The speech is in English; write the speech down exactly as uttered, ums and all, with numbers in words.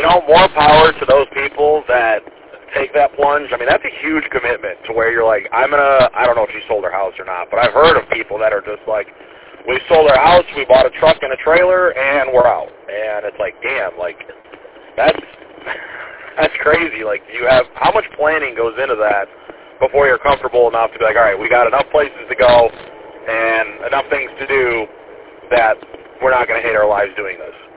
know, more power to those people that take that plunge. I mean, that's a huge commitment to where you're like, I'm going to, I don't know if she sold her house or not, but I've heard of people that are just like, we sold our house, we bought a truck and a trailer, and we're out. And it's like, damn, like, that's, that's crazy. Like, you have, how much planning goes into that before you're comfortable enough to be like, all right, we got enough places to go and enough things to do that we're not going to hate our lives doing this.